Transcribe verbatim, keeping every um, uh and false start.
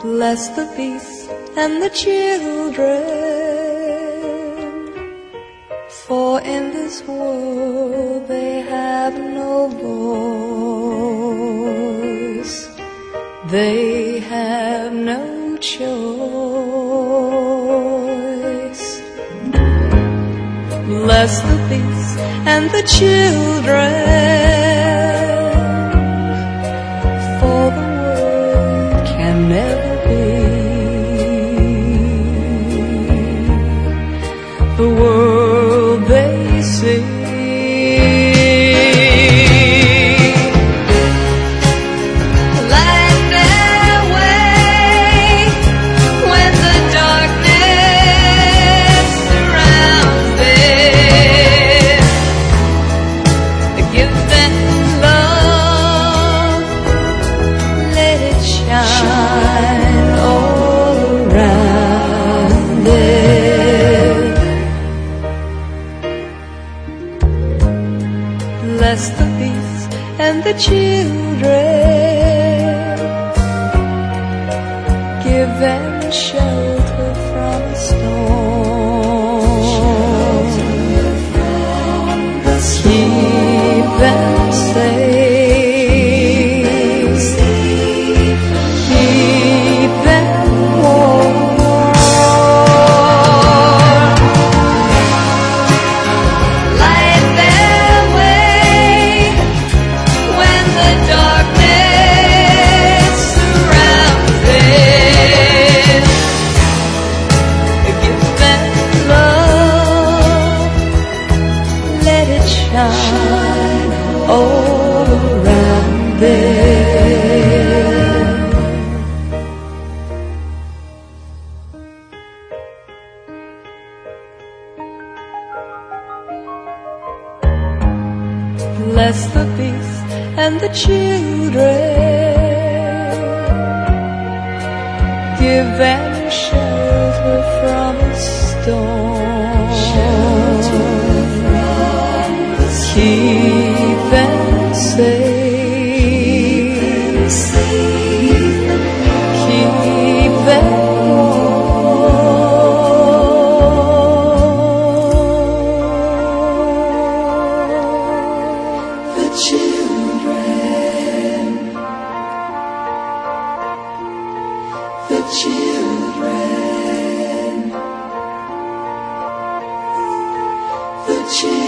Bless the beasts and the children, for in this world they have no voice, they have no choice. Bless the beasts and the children, for the world can never the world they see. Light their way when the darkness surrounds them. Give them love, let it shine all around them. Bless the beasts and the children, give them shelter from the storm, keep them safe, keep them warm. Light their way when the darkness surrounds them. Give them love, let it shine all around them. Bless the beasts and the children, give them shelter from the storm, keep them safe, keep them warm. The children, the children, the children.